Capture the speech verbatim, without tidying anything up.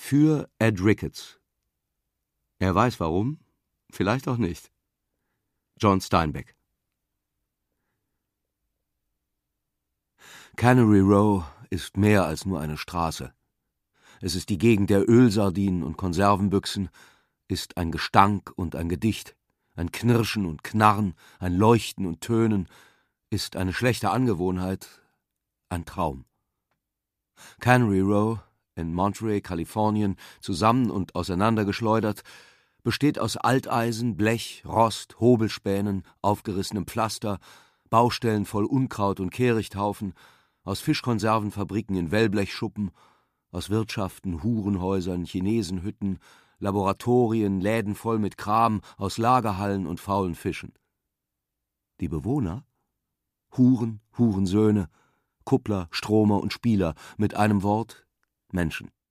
Für Ed Ricketts. Er weiß warum, vielleicht auch nicht. John Steinbeck. Cannery Row ist mehr als nur eine Straße. Es ist die Gegend der Ölsardinen und Konservenbüchsen, ist ein Gestank und ein Gedicht, ein Knirschen und Knarren, ein Leuchten und Tönen, ist eine schlechte Angewohnheit, ein Traum. Cannery Row in Monterey, Kalifornien, zusammen und auseinandergeschleudert, besteht aus Alteisen, Blech, Rost, Hobelspänen, aufgerissenem Pflaster, Baustellen voll Unkraut und Kehrichthaufen, aus Fischkonservenfabriken in Wellblechschuppen, aus Wirtschaften, Hurenhäusern, Chinesenhütten, Laboratorien, Läden voll mit Kram, aus Lagerhallen und faulen Fischen. Die Bewohner? Huren, Hurensöhne, Kuppler, Stromer und Spieler, mit einem Wort Menschen.